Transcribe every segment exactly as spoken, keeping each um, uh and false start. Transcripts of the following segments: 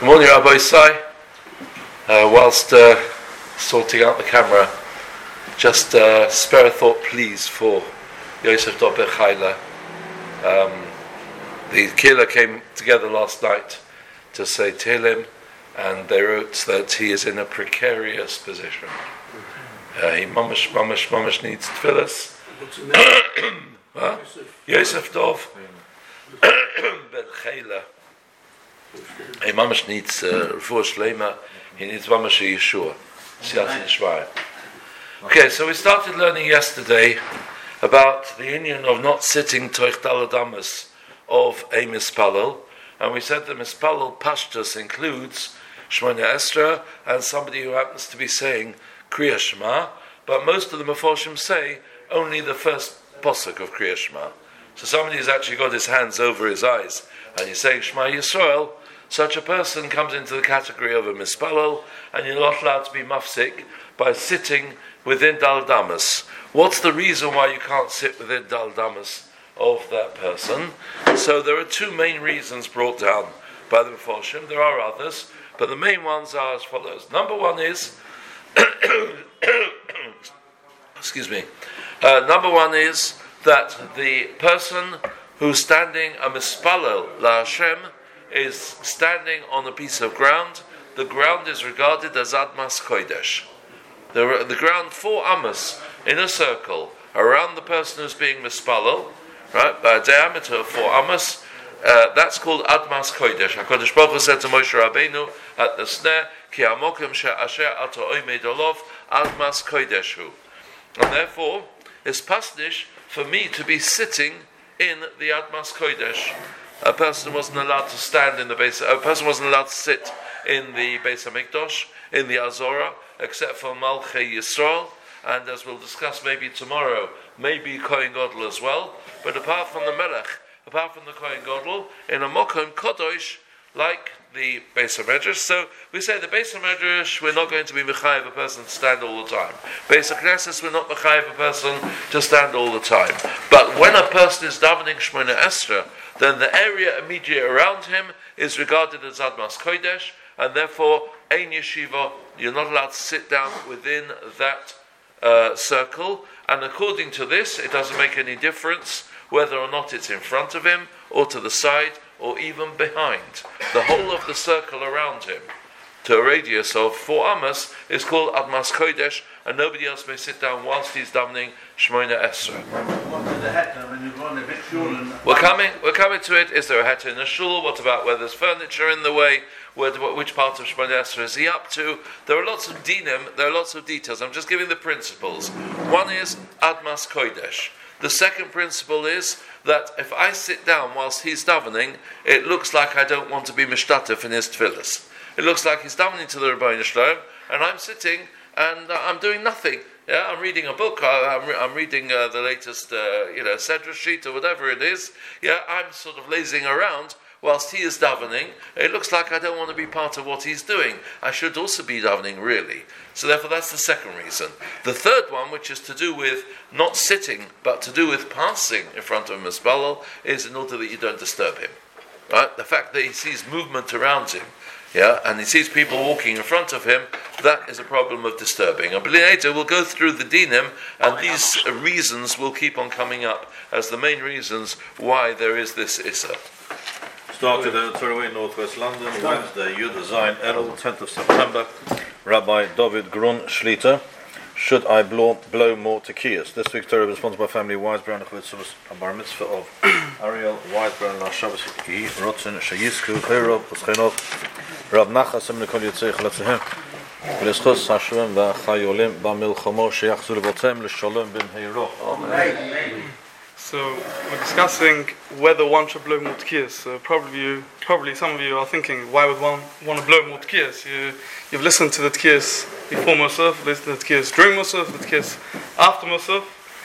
Good morning, Rabbi Isai. Uh, whilst uh, sorting out the camera, just uh, spare a thought, please, for Yosef Dov Ben Chayla. Um, the Kehillah came together last night to say Tehillim, and they wrote that he is in a precarious position. Uh, he mamash, mamash, mamash needs tefillas. Huh? Yosef Dov Ben Chayla. He mamash needs refuah shleima. He needs mamash Yeshua. Siyat Yishmael. Okay, so we started learning yesterday about the union of not sitting toich daladamas of a mispalel, and we said the mispalel pashtus includes Shemona Esra and somebody who happens to be saying Kriya Shema, but most of the Meforshim say only the first posuk of Kriya Shema. So somebody who's actually got his hands over his eyes and he's saying Shema Yisrael, such a person comes into the category of a mispalel, and you're not allowed to be mafsik by sitting within daladamas. What's the reason why you can't sit within daladamas of that person? So there are two main reasons brought down by the Meforshim. There are others, but the main ones are as follows. Number one is, excuse me, uh, number one is that the person who's standing a mispalel la Hashem is standing on a piece of ground. The ground is regarded as Admas Kodesh. The, the ground four amas in a circle around the person who's being mispalel, right, by a diameter of four amas, uh, that's called Admas Kodesh. HaKadosh Baruch Hu said to Moshe Rabbeinu at the snare, Ki amokim she'asher ato oimed olov Admas Kodeshu. And therefore, it's pasnish for me to be sitting in the Admas Kodesh. A person wasn't allowed to stand in the base. A person wasn't allowed to sit in the Beis Hamikdash, in the Azorah, except for Malchei Yisrael, and as we'll discuss maybe tomorrow, maybe Kohen Gadol as well. But apart from the Melech, apart from the Kohen Gadol, in a Mokom Kodosh, like the Beis HaMedrash. So we say the Beis HaMedrash, we're not going to be mechayev a person to stand all the time. Beis HaKnesses, we're not mechayev a person to stand all the time. But when a person is davening Shemona Esra, then the area immediately around him is regarded as Admas Kodesh, and therefore, Ein Yeshiva, you're not allowed to sit down within that uh, circle, and according to this, it doesn't make any difference whether or not it's in front of him, or to the side, or even behind. The whole of the circle around him, to a radius of four amas, is called Admas Kodesh, and nobody else may sit down whilst he's davening Shemona Esra. We're coming, we're coming to it. Is there a heta in a shul? What about where there's furniture in the way? Where, which part of Shemona Esra is he up to? There are lots of dinim, there are lots of details. I'm just giving the principles. One is Admas Kodesh. The second principle is that if I sit down whilst he's davening, it looks like I don't want to be mishtatef in his tefillas. It looks like he's davening to the Rebbeinu Shalom, and I'm sitting and uh, I'm doing nothing. Yeah, I'm reading a book. I, I'm, re- I'm reading uh, the latest, uh, you know, Sedra sheet or whatever it is. Yeah, I'm sort of lazing around whilst he is davening. It looks like I don't want to be part of what he's doing. I should also be davening, really. So therefore, that's the second reason. The third one, which is to do with not sitting, but to do with passing in front of a mispalel, is in order that you don't disturb him. Right? The fact that he sees movement around him, yeah, and he sees people walking in front of him, that is a problem of disturbing. And later we'll go through the dinim, and these reasons will keep on coming up as the main reasons why there is this issa. Started in Torah Northwest London, Wednesday, Yud Zayin Elul, tenth of September. Rabbi David Grun Shlita. Should I blow, blow more tekiyas? This week's Torah is sponsored by family Weisbrand Chvitzvus, a bar mitzvah of Ariel Weisbrand La Shabbos Yi Rotzen Shayisku Chayrov Uschenov Rab Nachas Emne Kol Yitzei Chalatzehem V'leschos Hashem V'chayolim B'milchamo Sheyachzu Levotem L'Shalom Ben Heiro. Amen. So we're discussing whether one should blow more tekiyas. So probably, you, probably some of you are thinking, why would one want to blow more tekiyas? You, you've listened to the tekiyas before Musaf, listened to the tekiyas during Musaf, the tekiyas after Musaf,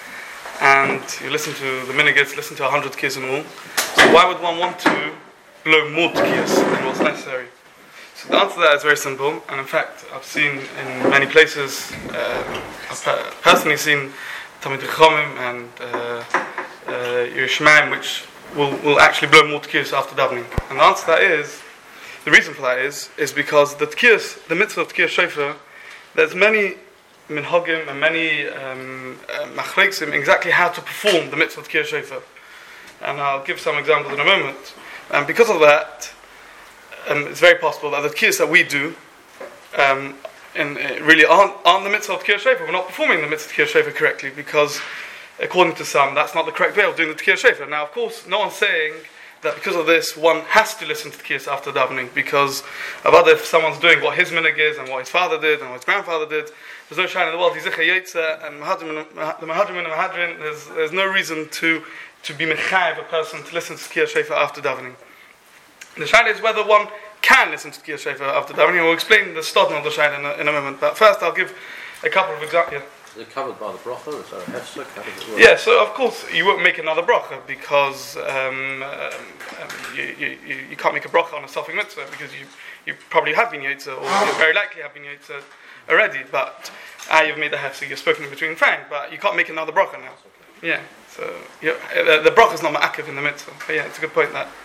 and you listen to the minigets, listen to a hundred tekiyas in all. So why would one want to blow more tekiyas than what's necessary? So the answer to that is very simple, and in fact, I've seen in many places, uh, I've personally seen Talmidei Chachamim and uh, uh, Yerushalayim, which will, will actually blow more tekiyos after davening. And the answer to that is the reason for that is is because the tkiyas, the mitzvah of tkiyas shofar, there's many minhagim and many um, uh, machleksim exactly how to perform the mitzvah of tkiyas shofar, and I'll give some examples in a moment. And because of that, um, it's very possible that the tkiyas that we do, um, and uh, really aren't aren't the mitzvah of tkiyas shofar. We're not performing the mitzvah of tkiyas shofar correctly because, according to some, that's not the correct way of doing the tkiyas shofar. Now, of course, no one's saying that because of this, one has to listen to tkiyas after davening, because of other, if someone's doing what his minhag is and what his father did and what his grandfather did, there's no shine in the world. Yizicha Yetzer and the Mahadrim and the Mahadrin, there's, there's no reason to, to be mechayev a person to listen to tkiyas shofar after davening. The shine is whether one can listen to tkiyas shofar after davening. We'll explain the stodin of the shine in a, in a moment, but first I'll give a couple of examples. Yeah. Is it covered by the bracha? Is there a hefsek? How does it work? Yeah, so of course you won't make another bracha because um, um, um, you, you, you, you can't make a bracha on a suffix mitzvah because you, you probably have been yotzer, or you very likely have been yotzer already, but ah, you've made the hefsek, you've spoken in between fine, but you can't make another bracha now. Yeah, so you uh, the bracha is not ma'akev in the mitzvah, but yeah, it's a good point that.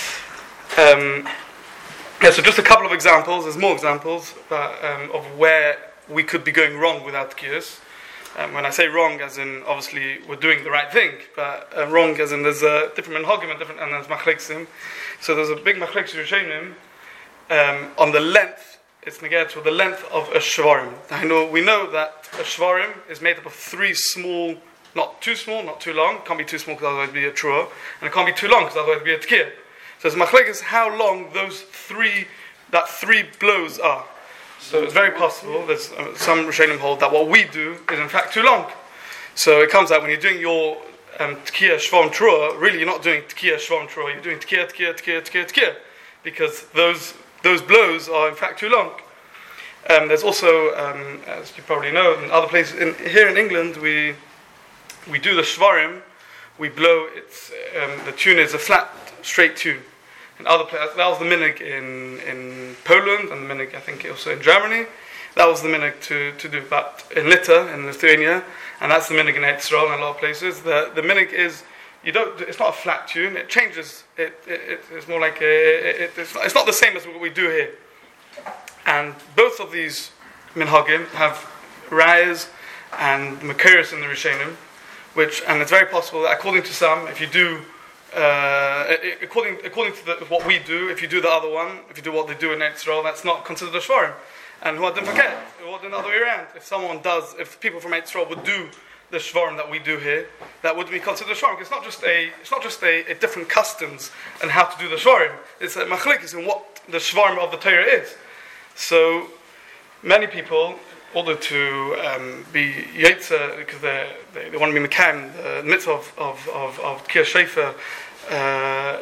Um, yeah, so just a couple of examples, there's more examples but, um, of where we could be going wrong without tkiyas. Um, when I say wrong, as in obviously we're doing the right thing, but uh, wrong as in there's a different minhagim and different, and there's machleksim. So there's a big machleksim rishonim um, on the length. It's neged to the length of a shvarim. I know we know that a shvarim is made up of three small, not too small, not too long. It can't be too small because otherwise it'd be a trua, and it can't be too long because otherwise it'd be a tkiyah. So it's machlekes how long those three, that three blows are. So it's very possible, there's uh, some Rishonim hold that what we do is in fact too long. So it comes out when you're doing your um, Tekiah Shvam Trua, really you're not doing Tekiah Shvam Trua, you're doing Tekiah, Tekiah, Tekiah, Tekiah, Tekiah, because those those blows are in fact too long. Um, there's also, um, as you probably know, in other places, in, here in England, we we do the Shvarim, we blow, it's, um, the tune is a flat, straight tune. In other places, that was the minhag in, in Poland, and the minhag I think also in Germany. That was the minhag to, to do, but in Lita, in Lithuania, and that's the minhag in Israel and a lot of places. The the minhag is you don't. It's not a flat tune. It changes. It, it it's more like a. It, it's, not, it's not the same as what we do here. And both of these minhagim have rayas and makiris in the Rishonim, which and it's very possible that according to some, if you do. Uh, according according to the, what we do, if you do the other one, if you do what they do in Israel, that's not considered a shvarim. And who didn't forget, what the other way around? If someone does, if people from Israel would do the shvarim that we do here, that would be considered a shvarim. It's not just a, it's not just a, a different customs and how to do the shvarim. It's a machlekes in what the shvarim of the Torah is. So many people, although to um, be yotzer because they they want to be mekayim the mitzvah of of of, of tkiyas shofar. Uh,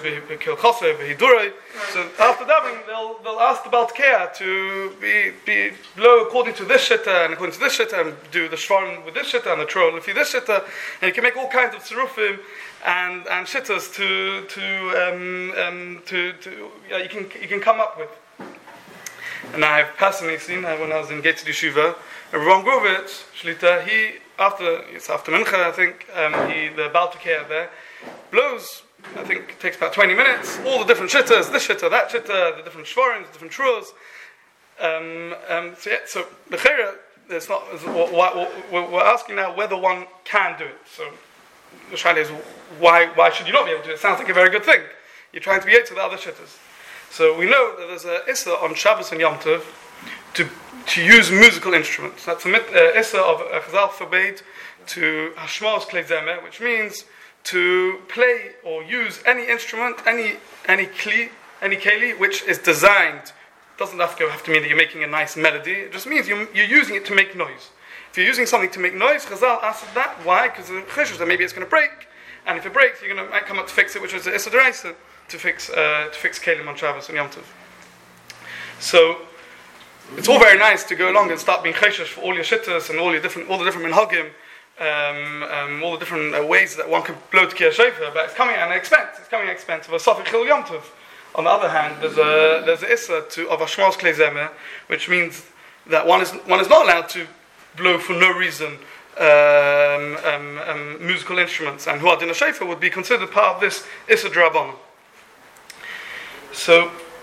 so after davening, they'll they'll ask the Baal Tekiah to be be blow according to this shitta and according to this shitta and do the shvarim with this shitta and the troll with this shitta, and you can make all kinds of tzarufim and and shittas to to um, um, to to yeah, you can you can come up with. And I've personally seen uh, when I was in Gates Yeshiva, Ron Grovitz Shlita, he after it's after Mincha I think um, he the Baal Tekiah there. Blows, I think it takes about twenty minutes, all the different shittas, this shitta, that shitta, the different shvarim, the different truas. Um, um, so, yeah, so the chayra, it's not, it's, we're asking now whether one can do it. So the shayla is, why, why should you not be able to do it? It sounds like a very good thing. You're trying to be yet to the other shittas. So we know that there's a issa on Shabbos and Yom Tov to, to use musical instruments. That's a uh, issa of a Chazal forbade to hashmos klei zemer, which means to play or use any instrument, any any kli, any keli, which is designed, doesn't have to have to mean that you're making a nice melody. It just means you're, you're using it to make noise. If you're using something to make noise, Chazal asked that. Why? Because the chesed that maybe it's going to break, and if it breaks, you're going to might come up to fix it, which is the issa d'oraisa to fix uh, to fix kelim on Shabbos and Yom Tov. So it's all very nice to go along and start being chesed for all your shittas and all your different all the different minhagim. Um, um, all the different uh, ways that one could blow Tekiah shofar, but it's coming at an expense. It's coming at an expense of a Safik Chil Yom Tov. On the other hand, there's a there's a issa to of Hashmos Klei Zemer, which means that one is one is not allowed to blow for no reason um, um, um, musical instruments, and Huadin Shofar would be considered part of this issa d'Rabbanan. So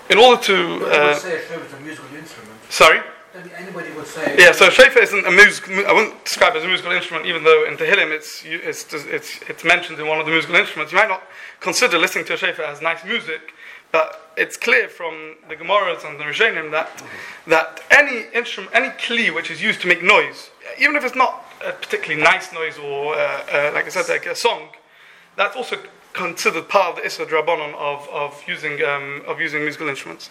in order to But uh, would say a shofar is a musical instrument. sorry. Then anybody would say. Yeah, so shofar isn't a music. I wouldn't describe it as a musical instrument, even though in Tehillim it's it's it's it's mentioned in one of the musical instruments. You might not consider listening to a shofar as nice music, but it's clear from the Gemaras and the Rishonim that that any instrument, any kli which is used to make noise, even if it's not a particularly nice noise or uh, uh, like I said, like a song, that's also considered part of the Issa Drabanon of of using um, of using musical instruments.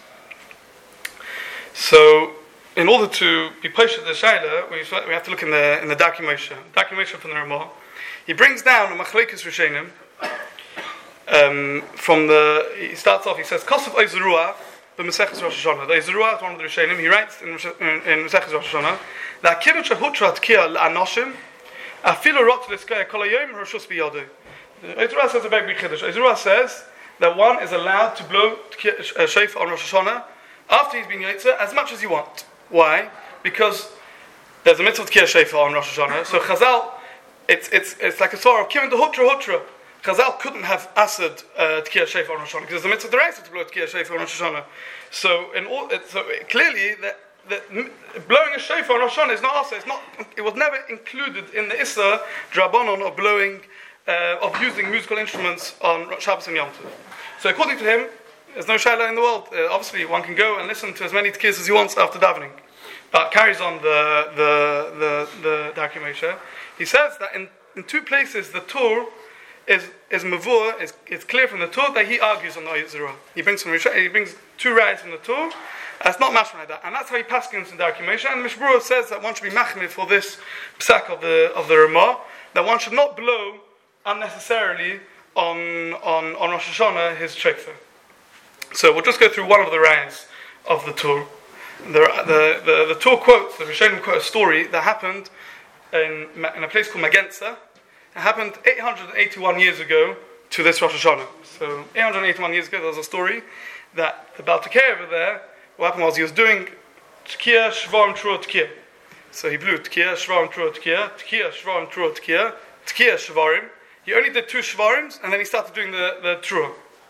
So, in order to be poshed the Shaila, we we have to look in the in the Darkei Moshe, Darkei Moshe from the Ramah. He brings down a Machlekes Rishonim. Um, from the he starts off. He says, "Kosav Oizruah b'Maseches Rosh Hashanah." The Oizruah is one of the Rishonim. He writes in in, in Maseches Rosh Hashanah that Kiddush Hutrat Kia LaAnoshim Afilu Rot Liskaya Kol Hayom Roshus Biyadu. Oizruah says a very big Kiddush. Oizruah says that one is allowed to blow a shofar on Rosh Hashanah after he's been Yotze as much as you want. Why? Because there's a mitzvah Tkiyah shofar on Rosh Hashanah. So Chazal, it's it's it's like a sort of Kivin to Hutra Hutra. Chazal couldn't have asad uh, Tkiyah shofar on Rosh Hashanah because the mitzvah deraisa to blow Tkiyah shofar on Rosh Hashanah. So in all, it, so it, clearly that, that blowing a shofar on Rosh Hashanah is not also. It's not. It was never included in the Issa Drabanon of blowing uh, of using musical instruments on Shabbos and Yom Tov. So according to him, there's no shaila in the world. Uh, obviously, one can go and listen to as many tkiyas as he wants after davening. But carries on the the the the Darkei Moshe. He says that in, in two places the Torah is is mavur, is it's clear from the Torah that he argues on the Oizruah. He brings some he brings two rights from the Torah. That's not mashma like that, and that's how he paskins in Darkei Moshe. And Mishbura says that one should be machmir for this psak of the of the Ramah, that one should not blow unnecessarily on on on Rosh Hashanah his shofar. So we'll just go through one of the rights of the Torah. The the the, the Torah quotes the Rishonim quote a story that happened in in a place called Magenza. It happened eight hundred eighty-one years ago to this Rosh Hashanah. So eight hundred eighty-one years ago, there was a story that the Baal Tekeh over there, what happened was he was doing Tkiyah, Shvarim, Trua, Tkiyah. So he blew Tkiyah, Shvarim, Trua, Tkiyah, Tkiyah, Shvarim, Trua, Tkiyah, Tkiyah, Shvarim. He only did two Shvarims, and then he started doing the, the Trua.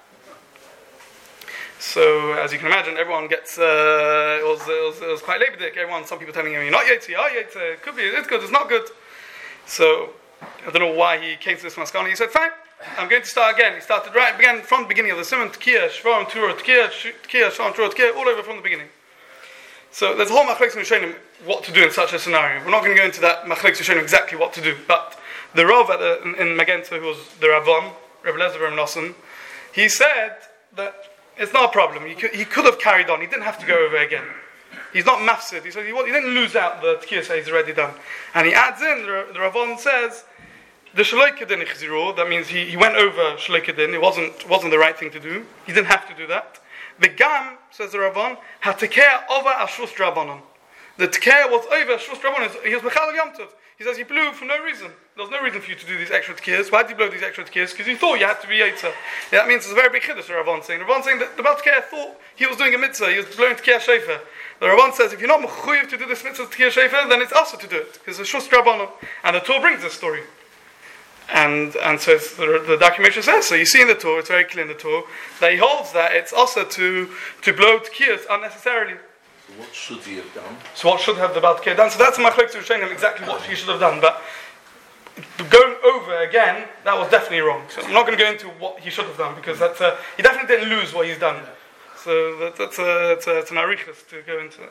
So, as you can imagine, everyone gets, uh, it, was, it, was, it was quite Leibedik. Everyone, some people telling him, you're not Yetzi, you are Yetzi, it could be, it's good, it's not good. So, I don't know why he came to this maskana. He said, fine, I'm going to start again. He started right, began from the beginning of the Simon, Tkiyah, Shvarim, Trua, Tkiyah, Tkiyah, Shvarim, Trua, Tkiyah, all over from the beginning. So, there's a whole machlekes Rishonim what to do in such a scenario. We're not going to go into that machlekes Rishonim exactly what to do, but the Rav at the, in, in Magenza, who was the Ravon, Rebbe Lezer Ram Nosson, he said that it's not a problem. He could, he could have carried on. He didn't have to go over again. He's not mafsid. He said he, he didn't lose out the tkiyah he's already done. And he adds in, the, the Ravon says, the shaloi kedin ichziru, that means he, he went over shaloi kedin. It wasn't, wasn't the right thing to do. He didn't have to do that. The gam, says the Ravon, had tekeah over ashus drabanon. The tekeah was over ashus drabanon. He was mechal yom tov. He says he blew for no reason. There was no reason for you to do these extra tkiyas. Why did you blow these extra tkiyas? Because you thought you had to be Yetzer. Yeah, that means it's a very big chiddush, the Ravon saying. The Ravon saying that the Baal Tekeh thought he was doing a mitzvah, he was blowing tkiyah shofar. The Ravon says if you're not mechuyev to do this mitzvah tkiyah shofar, then it's also to do it. Because it's shus drabanon. And the Torah brings this story. And and so it's the, the Darkei Moshe says, so you see in the Torah, it's very clear in the Torah, that he holds that it's also to, to blow tkiyas unnecessarily. So what should he have done? So what should have the Baal Tekeh done? So that's my machlekes Rishonim exactly what he should have done. But going over again, that was definitely wrong. So I'm not going to go into what he should have done because that's a, he definitely didn't lose what he's done. So that, that's a, it's, a, it's an arichas to go into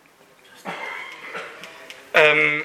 that. Um,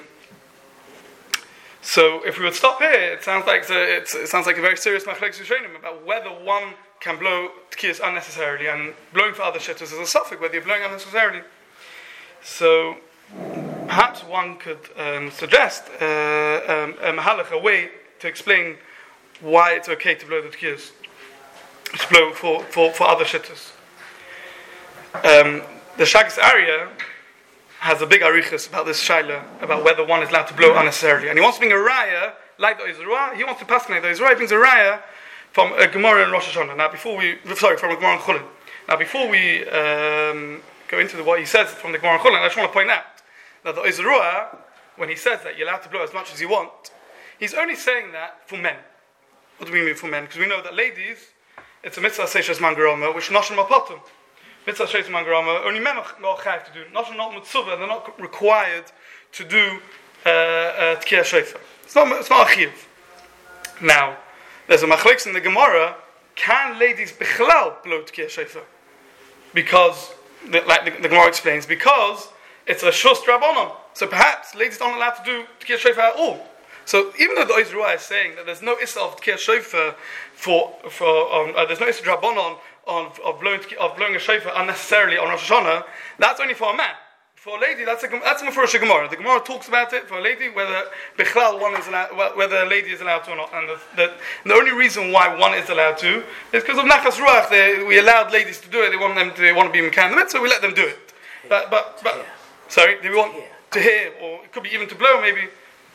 so if we would stop here, it sounds like a, it's, it sounds like a very serious machlekes Rishonim about whether one can blow tkiyas unnecessarily, and blowing for other shittas is a suffix whether you're blowing unnecessarily. So perhaps one could um, suggest uh, um, a mahalach, a way to explain why it's okay to blow the tkiyas, to blow for, for, for other shittas. Um, the Shagas Arya has a big arichas about this shaila, about whether one is allowed to blow unnecessarily. And he wants to bring a raya, like the Oizruah, he wants to pass like the Oizruah, he brings a raya from a Gemara in Rosh Hashanah. Now before we, sorry, from a Gemara in Chulin. Now before we um, go into the, what he says from the Gemara in Chulin, I just want to point out that the Oizruah, when he says that you're allowed to blow as much as you want, he's only saying that for men. What do we mean for men? Because we know that ladies, it's a mitzvah seishes mangaroma, which noshim apotum. Mitzvah Sheitim Mangarama, only men are not chayav to do. Not not mitzvah, they're not required to do uh, uh, Tkiyah Shofar. It's not, it's not a chiyuv. Now, there's a machlokes in the Gemara, can ladies bichlal blow Tkiyah Shofar? Because, the, like the, the Gemara explains, because it's a shus drabonon. So perhaps ladies aren't allowed to do Tkiyah Shofar at all. So even though the Oz Ruah is saying that there's no issa of Tkiyah Shofar for, for um, uh, there's no issa drabonon on of blowing of blowing a shofar unnecessarily on Rosh Hashanah, that's only for a man. For a lady, that's a that's a Mefurish Gemara. The Gemara talks about it for a lady whether bichlal one is allowed, whether a lady is allowed to or not. And the, the, the only reason why one is allowed to is because of Nachas Ruach. They, we allowed ladies to do it. They want them to, they want to be Mekan the mitzvah, so we let them do it. But but but sorry, they want to hear, or it could be even to blow, maybe.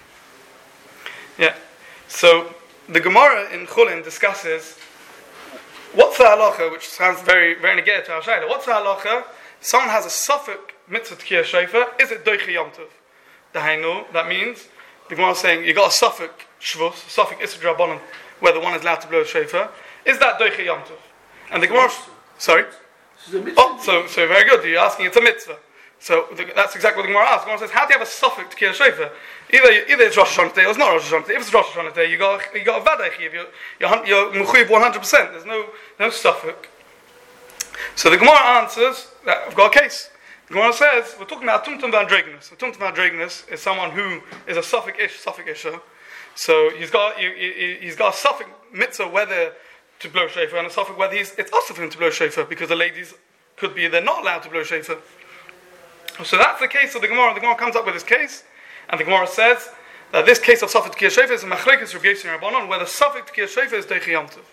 Yeah. So the Gemara in Chulin discusses what's the halacha, which sounds very very negate to our shayla. What's the halacha? Someone has a suffix mitzvah tkiyah shofar. Is it doiche yom tov? Dahainu. That means the Gemara is saying you got a suffix shvus, a suffix issa drabanan, where the one is allowed to blow a shofar. Is that doiche yom tov? And the Gemara, sorry. Oh, so so very good. You're asking it's a mitzvah. So the, that's exactly what the Gemara asks. The Gemara says, how do you have a suffix tkiyah shofar? Either either it's Rosh Hashanah today or it's not Rosh Hashanah today. If it's Rosh Hashanah today, you got you got a vaday chiyuv. You're you're you're mechuyev one hundred percent. There's no no suffix. So the Gemara answers that I've got a case. The Gemara says we're talking about tumtum v'andreginus. Tumtum v'andreginus is someone who is a suffix ish suffix isha. So he's got he, he's got a suffix mitzvah whether to blow shofar and a suffix whether he's it's also for him to blow shofar because the ladies could be they're not allowed to blow shofar. So that's the case of the Gemara. The Gemara comes up with this case, and the Gemara says that this case of suffix tkiyah shofar is a machlekes Rav Yossi and Rabbanon, where the suffix tkiyah shofar is deichi yom tov.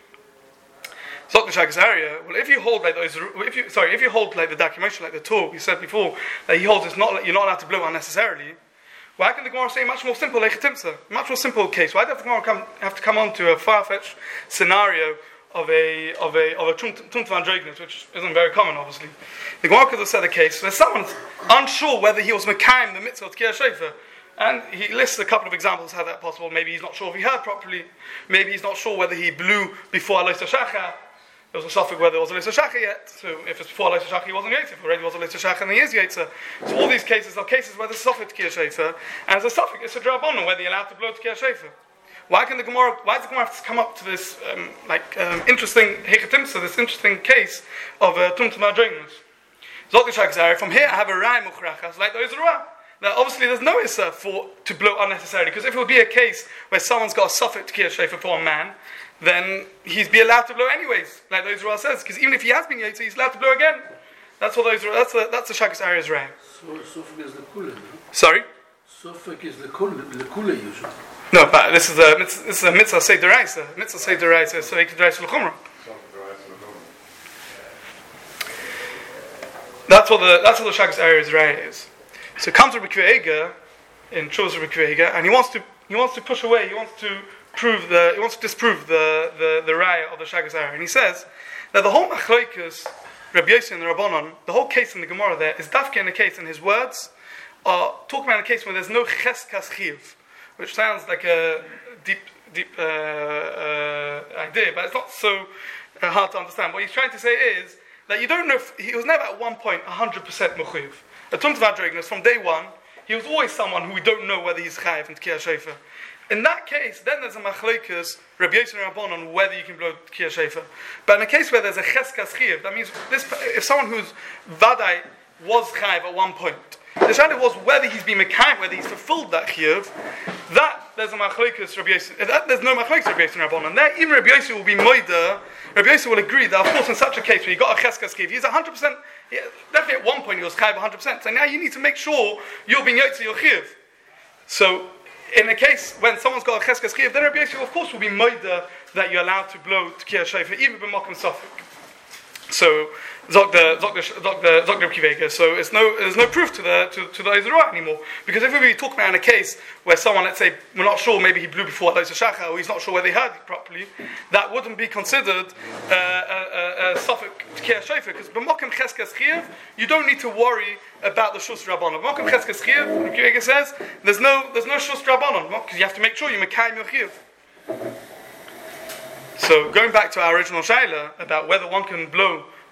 So the Shagas area. Well, if you hold like those, if you sorry, if you hold like the documentation, like the Torah, you said before that he holds it's not you're not allowed to blow unnecessarily. Why can the Gemara say much more simple lechitimsa, much more simple case? Why does the Gemara come, have to come on to a far-fetched scenario of a of a of a tumtum andreginus, which isn't very common, obviously? The Gemara could have said a case where someone's unsure whether he was mekayim the mitzvah of tkiyah shofar, and he lists a couple of examples how that's possible. Maybe he's not sure if he heard properly. Maybe he's not sure whether he blew before Alois HaShachar. There was a suffix where there was Alois HaShachar yet. So if it's before Alois HaShachar, he wasn't Yetzer. If already was Alois HaShachar, then he is Yetzer. So all these cases are cases where there's a suffix tkiyah shofar, and there's a suffix it's a drabonon whether you're allowed to blow tkiyah shofar. Why can the Gemara? Why does the Gemara have to come up to this um, like um, interesting hechatimsa, this interesting case of tumtum andreginus? From here, I have a rai muchrachas like the Oz Ruah. Now, obviously, there's no issa for to blow unnecessarily, because if it would be a case where someone's got a suffix tkiyah shofar for a man, then he's be allowed to blow anyways, like the Oz Ruah says. Because even if he has been yetzer, he's allowed to blow again. That's what those. That's the that's the Shagas Ari's rai. So suffix is the kula, no? Sorry. Suffix is the kula, the kula usually. No, but this is a this is a mitzvah say deraisa. Mitzvah say deraisa. So make deraisa l'chumra. That's what the that's what the Shagas Ari's rai is. So comes Rabbi Akiva Eiger in Chuvas Rabbi Akiva Eiger, and he wants to he wants to push away. He wants to prove the he wants to disprove the the the raya of the Shagas Ari, and he says that the whole machlokes Rabbi Yossi and the Rabbanon, the whole case in the Gemara there is dafke in the case, and his words are talking about a case where there's no cheskas chiyuv, which sounds like a deep deep uh, uh, idea, but it's not so uh, hard to understand. What he's trying to say is that you don't know if, he was never at one point one hundred percent mechuyev. A tumtum andreginus from day one, he was always someone who we don't know whether he's chayiv in tkiyah shofar. In that case, then there's a machlokes Rabbi Yossi and Rabbanon on whether you can blow tkiyah shofar. But in a case where there's a cheskas chiyuv, that means this, if someone who's vadai was chayiv at one point, the shadow was whether he's been mekayim, whether he's fulfilled that chiyuv. That there's a machlokes Rabbi Yossi. That there's no machlokes Rabbi Yossi and Rabbanon. There, even Rabbi Yossi will be moida. Rabbi Yossi will agree that, of course, in such a case where you got a cheskas chiyuv, he's one hundred percent. Yeah, definitely at one point he was chayiv one hundred percent. So now you need to make sure you're being yotzi your chiyuv. So in a case when someone's got a cheskas chiyuv, then Rabbi Yossi, of course, will be moida that you're allowed to blow tkiyah shofar, even b'makom safek. So zok the zok the zok the zok the Rabbi Akiva Eiger. So it's no there's no proof to the to, to the Oz Ruah anymore, because if we talk about in a case where someone, let's say, we're not sure, maybe he blew before Alois HaShachar, or he's not sure whether he heard it properly, that wouldn't be considered uh, a, a, a suffix tkiyah shofar, because b'makom cheskas chiyuv you don't need to worry about the shus rabbanon. B'makom cheskas chiyuv, Rabbi Akiva Eiger says there's no there's no shus rabbanon, because you have to make sure you mekayim your chiyuv. So going back to our original shaila about whether one can blow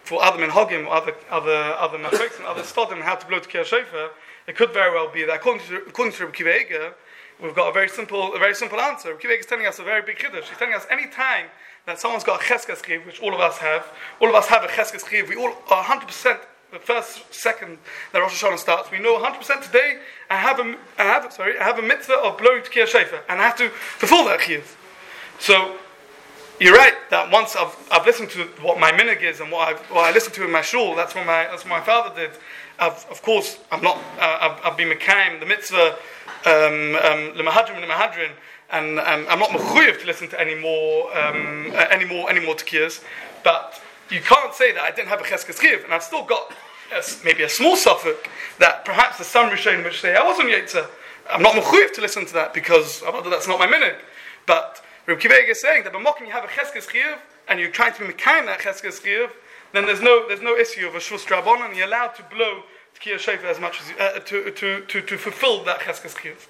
for other minhagim, or other other other machlokim, other stadim, how to blow Tekiah Shofar, it could very well be that according to according to Rabbi Akiva Eiger, we've got a very simple a very simple answer. Rabbi Akiva Eiger is telling us a very big chiddush. He's telling us any time that someone's got a cheskes chiv, which all of us have, all of us have a cheskes chiv. We all are one hundred percent. The first second that Rosh Hashanah starts, we know one hundred percent today. I have a I have sorry I have a mitzvah of blowing Tekiah Shofar, and I have to fulfill that chiv. So. You're right that once I've I've listened to what my minhag is and what I what I listened to in my shul. That's what my that's what my father did. I've, of course, I'm not. Uh, I've, I've been mekayim the mitzvah lemahadrin and lemahadrin, and um, I'm not mechuyev to listen to any more um, uh, any more any more tekiyas. But you can't say that I didn't have a cheskes chiv, and I've still got a, maybe a small suffix that perhaps the some rishonim which say I wasn't yetzer. I'm not mechuyev to listen to that because that's not my minhag, but. Rabbi Akiva Eiger is saying that b'mokim you have a cheskes chiyuv and you're trying to be mekayim that cheskes chiyuv, then there's no there's no issue of a shvus drabon, and you're allowed to blow Tekiah Shofar as much as you, uh, to, to to to fulfill that cheskes chiyuv.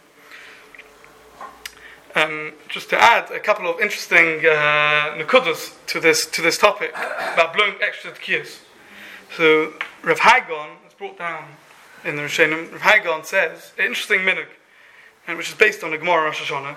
Um, just to add a couple of interesting uh, nekudas to this to this topic about blowing extra tekiyas. So Rav Haigon is brought down in the Rishonim. Rav Haigon says an interesting minhag, and which is based on the Gemara Rosh Hashanah.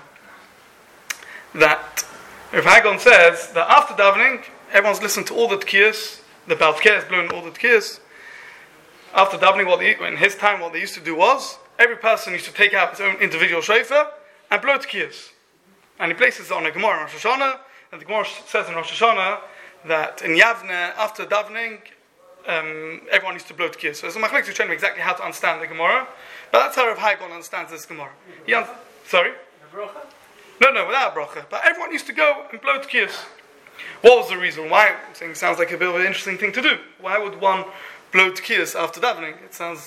That Rav Haigon says that after davening, everyone's listened to all the tekiyas, the Baal Tekiyah is blowing all the tekiyas. After davening, what they, in his time, what they used to do was, every person used to take out his own individual shofar and blow tekiyas. And he places it on a Gemara in Rosh Hashanah, and the Gemara says in Rosh Hashanah that in Yavne, after davening, um, everyone used to blow tekiyas. So it's a machlokes to show me exactly how to understand the Gemara, but that's how Rav Haigon understands this Gemara. He un- Sorry? No, no, without a bracha. But everyone used to go and blow tekiyas. What was the reason? Why? I'm saying it sounds like a bit of an interesting thing to do. Why would one blow tekiyas after davening? It sounds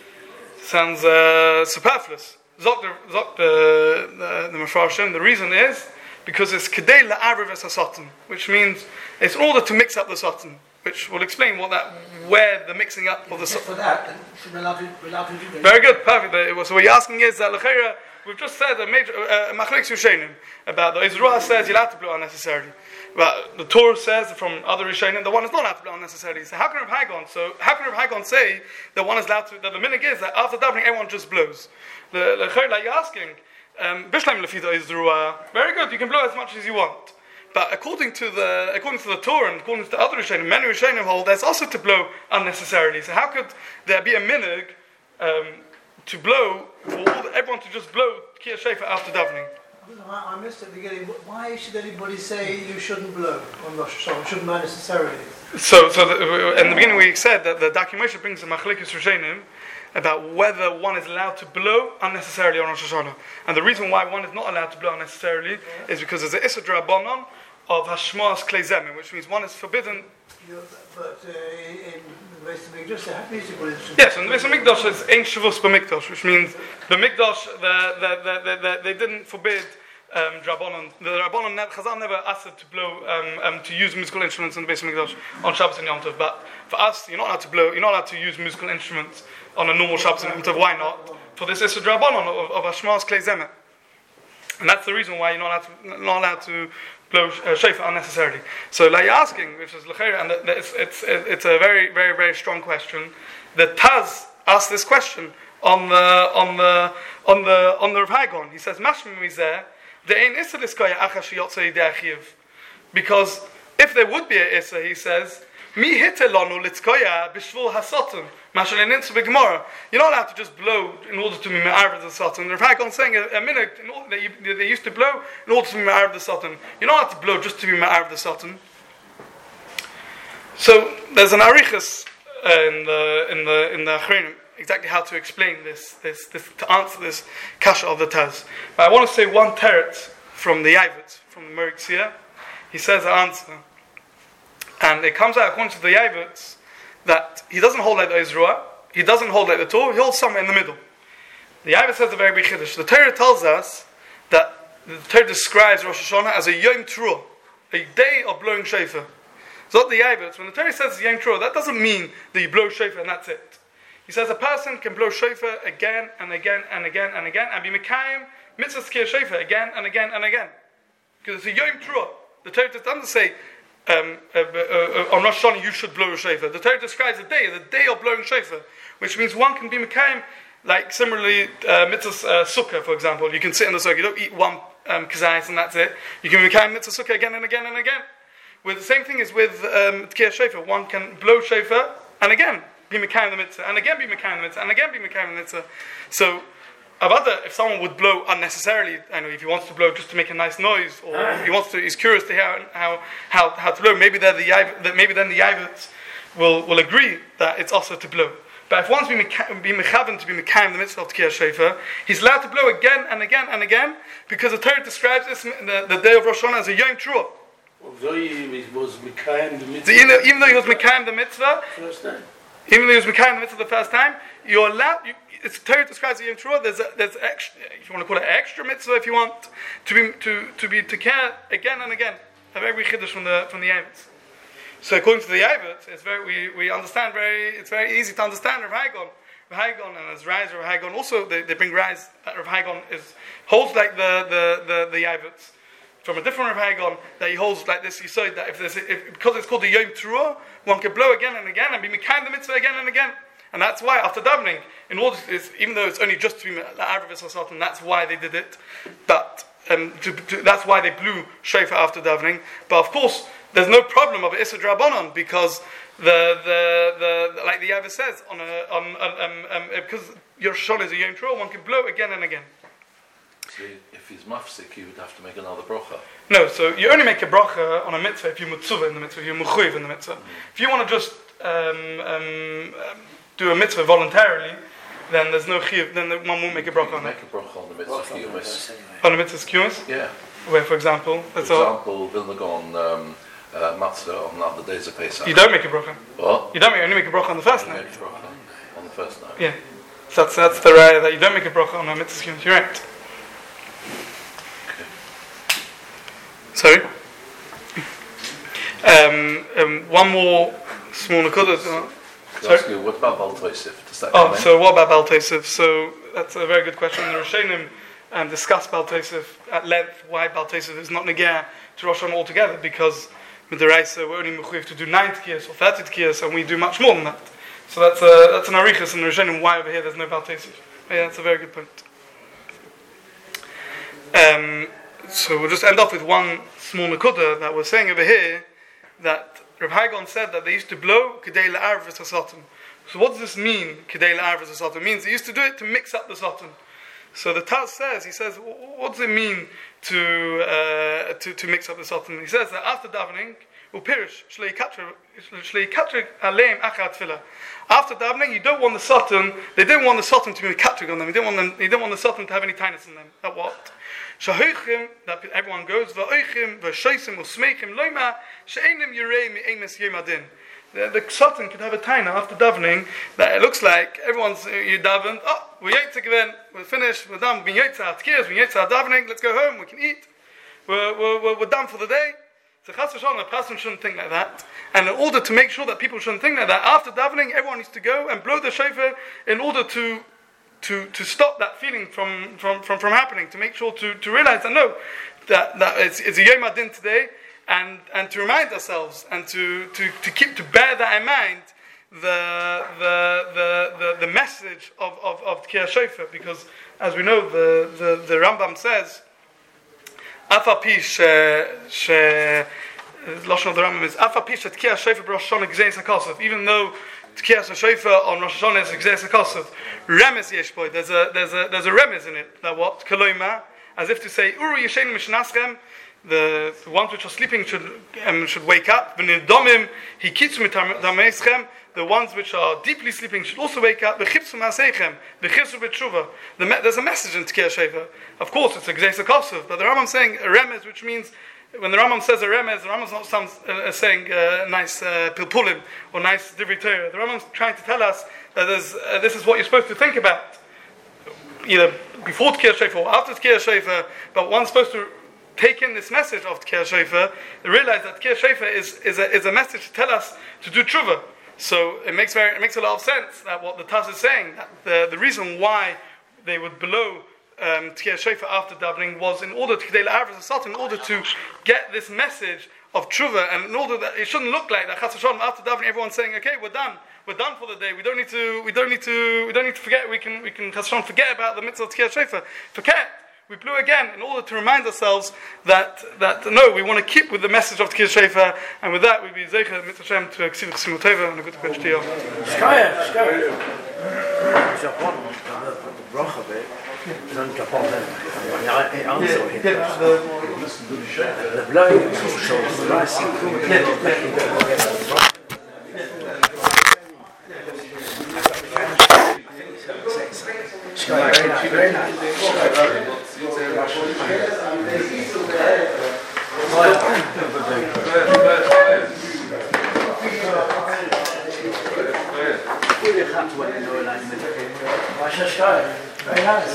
sounds uh, superfluous. Zok the Zok the the, the Mefarshim. The reason is because it's kedei la'ariv es hasotim, which means it's in order to mix up the sotim, which will explain what that where the mixing up of the sotim. For that, then we're allowed to, we're allowed to do that. Very good, perfect. So what you're asking is that l'cheira. We've just said a major machlokes rishonim about the Ezra says you're allowed to blow unnecessarily, but the Torah says from other rishonim the one is not allowed to blow unnecessarily. So how can Rav Haigon? So how can Rav Haigon say that one is allowed to? That the minhag is that after davening everyone just blows. The the like you're asking, bishleim lefida Ezra. Very good, you can blow as much as you want. But according to the according to the Torah and according to the other rishonim, many rishonim hold there's also to blow unnecessarily. So how could there be a minhag? Um, to blow, for all the, everyone to just blow Tekiah Shofar after davening. I, I missed at the beginning. Why should anybody say you shouldn't blow on Rosh Hashanah? Shouldn't necessarily. So, so the, in the beginning we said that the Daki Moshe brings the machlokes rishonim about whether one is allowed to blow unnecessarily on Rosh Hashanah. And the reason why one is not allowed to blow unnecessarily yeah. is because there's an Issa Drabanan of Hashmas Klei Zemin, which means one is forbidden. Yeah, but uh, in the Beis Hamikdash, they have musical instruments. Yes, and the Beis Hamikdash is Ein Shavus B'Mikdash, which means the Mikdash, the, the, the, the, the, they didn't forbid um, Drabanan. The Drabanan, Chazal never asked to blow, um, um, to use musical instruments in the Beis Hamikdash on Shabbos and Yom Tov. But for us, you're not allowed to blow, you're not allowed to use musical instruments on a normal Shabbos and Yom Tov. Why not? For this is a Drabanan of, of Hashmas Klei Zemin. And that's the reason why you're not allowed to, not allowed to blow uh, shofar unnecessarily. So, like you're asking, which is l'cheira, and it's, it's it's a very very very strong question. The Taz asked this question on the on the on the on the Rav Haigon. He says, "Mashmim mizeh the ein issa liskoya achash yotzei de'achiv," because if there would be a issa, he says, "Mi hitelonu litzkoya b'shvul hasotim." You're not allowed to just blow in order to be ma'arv the satan. Rav Haigon saying a, a minute in order that you, they used to blow in order to be ma'arv the satan. You're not allowed to blow just to be ma'arv the satan. So there's an arichas in the in the in the Achronim exactly how to explain this this this to answer this kasha of the Taz. But I want to say one teretz from the Yavit, from the Meriksia. He says the answer, and it comes out according to the Yavits that he doesn't hold like the Ezra, he doesn't hold like the Torah, he holds somewhere in the middle. The Yavit says a very big chiddush. The Torah tells us that the Torah describes Rosh Hashanah as a Yom Teruah, a day of blowing shofar. So what the Yavit, when the Torah says Yom Teruah, that doesn't mean that you blow shofar and that's it. He says a person can blow shofar again and again and again and again and be mekayim mitzvah Tekiah Shofar again and again and again. Because it's a Yom Teruah. The Torah doesn't say um, uh, uh, uh, on Rosh Hashanah you should blow a shofar. The Torah describes the day, the day of blowing shofar, which means one can be mekayim, like similarly, uh, mitzvah uh, sukkah, for example. You can sit in the sukkah, you don't eat one um, kazayis and that's it. You can be mekayim mitzvah sukkah again and again and again. With the same thing as with um, tkiyah shofar, one can blow shofar and again be mekayim the mitzvah, and again be mekayim the mitzvah, and again be mekayim the mitzvah. So, Avada, if someone would blow unnecessarily, I know if he wants to blow just to make a nice noise, or if he wants to, he's curious to hear how how, how to blow. Maybe then the that maybe then the Yavits will will agree that it's also to blow. But if one's be mechaven to be mekayim the mitzvah of tkiyah shofar, he's allowed to blow again and again and again because the Torah describes this the, the day of Rosh Hashanah as a yom truah. Although he was mekayim the mitzvah, So even, though, even though he was mekayim the mitzvah, first time. even though he was mekayim the mitzvah the first time, you're allowed. You, it's Torah describes the yom truah. There's a, there's extra, if you want to call it extra mitzvah, if you want to be to to be to care again and again. A very chiddush from the from the Yavits. So according to the Yavits, it's very we, we understand very it's very easy to understand Rav Haigon. Rav Haigon and as Rise Rav Haigon also they, they bring Rise that Rav Haigon is holds like the the the, the Yavits from a different Rav Haigon that he holds like this. He said that if there's if, because it's called the Yom Truah, one can blow again and again and be mekayim the mitzvah again and again. And that's why after davening, in order to, even though it's only just to be la'aravis or something, that's why they did it. But um, to, to, that's why they blew shofar after davening. But of course, there's no problem of Issa Drabanan because the the the like the Yavah says on a on um, um, because your shon is a yom truah, one can blow again and again. So if he's mafsik, you would have to make another brocha. No, so you only make a bracha on a mitzvah if you're mutzuvah in the mitzvah, if you're mechuyev in the mitzvah. Mm-hmm. If you want to just um, um, um, do a mitzvah voluntarily, then there's no chiyuv, then one won't make a bracha on it. Make a bracha on the mitzvah kiyumis. On the mitzvah kiyumis? Yeah. Where, for example, For that's all. example, Vilnagon um, uh, matzah on other days of Pesach. You don't make a bracha. What? You don't make, only make a bracha on the first You night. make a bracha on the first night. Yeah. So that's that's the raya that you don't make a bracha on a mitzvah kiyumis. You're right. Sorry. Um, um, one more small nakuda. Uh, Can I ask you, what about Bal Tosef? Does that Oh, come so what about Bal Tosef? So that's a very good question. The Rishonim um, discuss Bal Tosef at length. Why Bal Tosef is not negaya to Rosh Hashanah altogether? Because with the Reisa we're only mechuyev to do nine tkiyas or thirty tkiyas, and we do much more than that. So that's a, that's an arichas in the Rishonim. Why over here there's no Bal Tosef? Yeah, that's a very good point. Um, so we'll just end off with one small nakuda that we're saying over here that Rav Haigon said that they used to blow kedei la'arvis hasatim. So what does this mean, kedei la'arvis hasatim? It means they used to do it to mix up the satim. So the Taz says, he says, what does it mean to uh, to, to mix up the satim? He says that after davening, upirish shlei katrig aleim achar tefillah. After davening, you don't want the satim. They didn't want the satim to be katrig on them. You didn't want them. You didn't want the satim to have any tightness in them. That what? Shahoichim, that everyone goes, va'oichim, va'shoisim, va'smeichim, loima, she'enim yirei mi'emes yemadin. The, the sultan could have a taina after davening that it looks like everyone's, uh, you davened, oh, we're yotze given, we're finished, we're done, we're yotze our tkiyas, we're yotze our davening, let's go home, we can eat, we're, we're, we're, we're done for the day. So chas v'shalom, a person shouldn't think like that. And in order to make sure that people shouldn't think like that, after davening, everyone needs to go and blow the shofar in order to To, to stop that feeling from, from, from, from happening, to make sure to, to realize that no, that, that it's, it's a Yom Adin today, and, and to remind ourselves and to, to, to keep to bear that in mind, the the the, the, the message of, of, of Tkiyah Shofar, because as we know the, the, the Rambam says, Afapi she Lashon of the Rambam is Afapi she Tkiyah Shofar b'Rosh Hashanah gzeis hakosov, even though Tkiyas HaShofar on Rosh Hashanah is Gzeis HaKosov. Remes yesh boy. There's a there's a there's a remes in it. That what? Koloima, as if to say, Uru Yeshenim Mishnaschem, the ones which are sleeping should um, should wake up. V'nidomim Hikitzu Mitameschem, the ones which are deeply sleeping should also wake up. V'chipsu Maseichem, V'chipsu B'tshuva. There's a message in Tkiyas HaShofar. Of course, it's a Gzeis HaKosov, but the Rambam saying a remes, which means when the Rambam says a remez, the Rambam's not some, uh, saying uh, nice uh, pilpulim or nice divrei Torah. The Rambam's trying to tell us that there's, uh, this is what you're supposed to think about, either before Tkiyah Shofar or after Tkiyah Shofar. But one's supposed to take in this message of Tkiyah Shofar, and realize that Tkiyah Shofar is, is, a, is a message to tell us to do tshuva. So it makes very, it makes a lot of sense that what the Taz is saying, that the, the reason why they would blow Um, Tkiyah Shofar after davening was in order to in order to get this message of tshuva, and in order that it shouldn't look like that, Chas v'shalom, after davening, everyone's saying, "Okay, we're done. We're done for the day. We don't need to. We don't need to. We don't need to forget. We can. We can Chas v'shalom forget about the mitzvah of Tkiyas Shofar. Forget. We blew again in order to remind ourselves that that no, we want to keep with the message of Tkiyas Shofar, and with that we be zeicher mitzvah Hashem to Ksiv Chesinu Tova and a good question to you. Shkaya, Shkaya. Japon, the bracha bit. Don't jump on them. I answer it. The blowing is also the rice. Very nice, very nice. Very nice.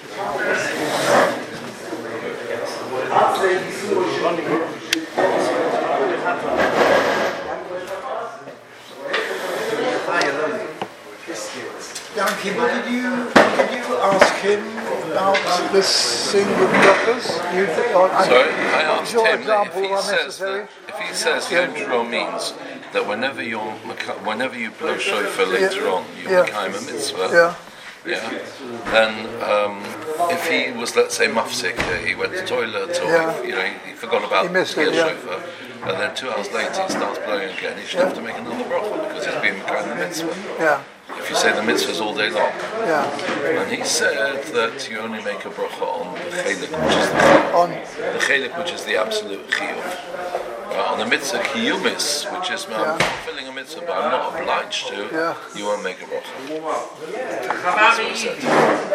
Yankee, what did you did you ask him about this thing with doctors? You, or, Sorry, I asked your him that example if he says unnecessary? that, if he says Yom means that whenever you whenever you blow shofar later Yeah. on, you Yeah. become a mitzvah. Yeah. Yeah. Then, um, if he was, let's say, mafsik, uh, he went to the toilet, or Yeah. he, you know, he, he forgot about He missed the it, yeah. shofar, and then two hours later he starts blowing again, he should have to make another bracha because he's been becoming the mitzvah. Yeah. If you say the mitzvahs all day long, Yeah. and he said that you only make a bracha on the chelik, which is the chiyuv. On The chelik, which is the absolute chiyuv. Uh, on the mitzvah kiyumis, which is Yeah. I'm fulfilling a mitzvah, but I'm not obliged to, Yeah. you won't make a bracha. That's what he said.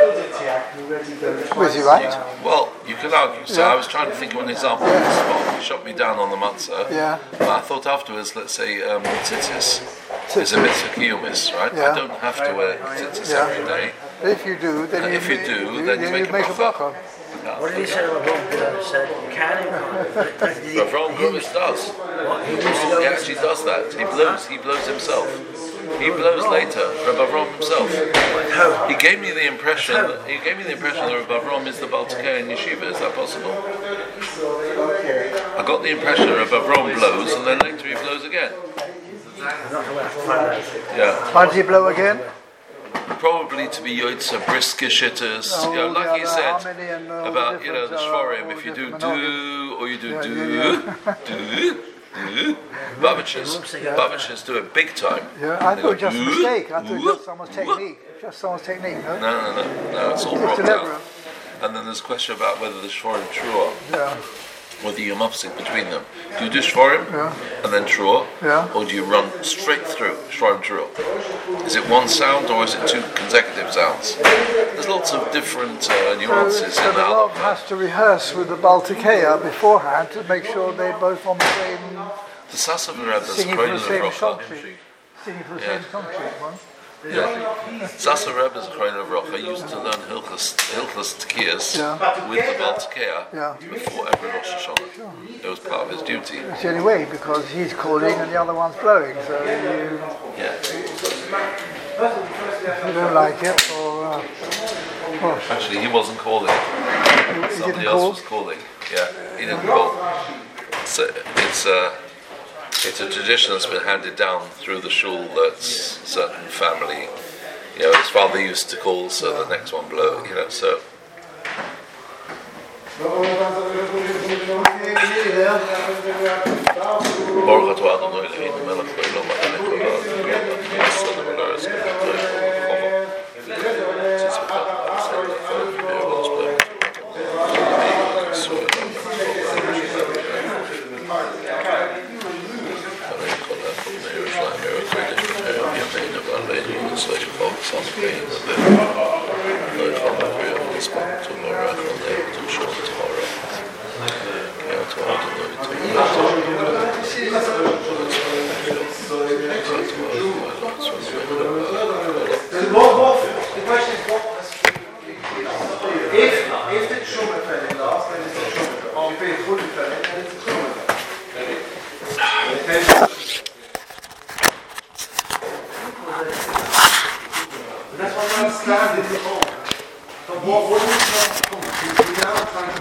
was he right? Well, you can argue. So Yeah. I was trying to think of an example on the spot. He shot me down on the matzah. Yeah. But I thought afterwards, let's say um, tzitzis is a mitzvah kiyumis, right? Yeah. I don't have to wear tzitzis Yeah. every day. If you do, then And you, if you ma- do, then you make a make bracha. bracha. What did he say about Ron Bill? Said, can he? Did he- Rav Ron he Gomes used- does. What, he used to He go actually does that. He blows. He blows himself. He blows later. Rabbi Avram himself. How? He gave me the impression. That, he gave me the impression that Rabbi Avram is the Baal Tekeh in yeshiva. Is that possible? I got the impression that Rabbi Avram blows, and then later he blows again. I'm not aware of find out. Yeah, Why did he blow again? probably to be yotza brisker shitters. Oh, You know, like yeah, he the said harmony and, uh, all the about you know the different, uh, shvarim. all If you the do different do or you do Yeah, do yeah, do do, Babiches, Babiches do it big time. Yeah, I They thought it go, was just a mistake. I thought it was just someone's technique. Just someone's technique, no? No, no, no, no. It's all It's brought deliberate. down. And then there's a question about whether the shvarim trua, Yeah. whether you're mafsik between them. Do you do shvarim Yeah. and then trua, Yeah. or do you run straight through shvarim trua? Is it one sound or is it two consecutive sounds? There's lots of different uh, nuances So in the that. Rav has to rehearse with the Baal Tekeh beforehand to make sure they're both on the same, The Sasav Rebbe is singing from the Kroil same of song Rocha. sheet. Singing from the Yeah. same song sheet, one. Yeah. Sasav Rebbe is Kroil of Rocha. used to learn Hilchas Hilchas Tekiyas Yeah. with the Baal Tekeh Yeah. before every Rosh Hashanah. It was part of his duty. It's the only way because he's calling and the other one's blowing. So you, Yeah. if you don't like it, or uh, well, Actually, he wasn't calling. he Somebody didn't else call. was calling. Yeah, he didn't call. It's a, it's a, it's a tradition that's been handed down through the shul that certain family, you know, his father used to call, so the next one blow, you know, so. Baruch atah Adonai Eloheinu melech haolam ha'elek haolam ha'asad ha'olaris ha'olach The question is what if if the Truma fell in last, then it's a Truma. Or if it fully fell in, then it's a Truma. That's what I understand in the home. So what what is the home? We now trying to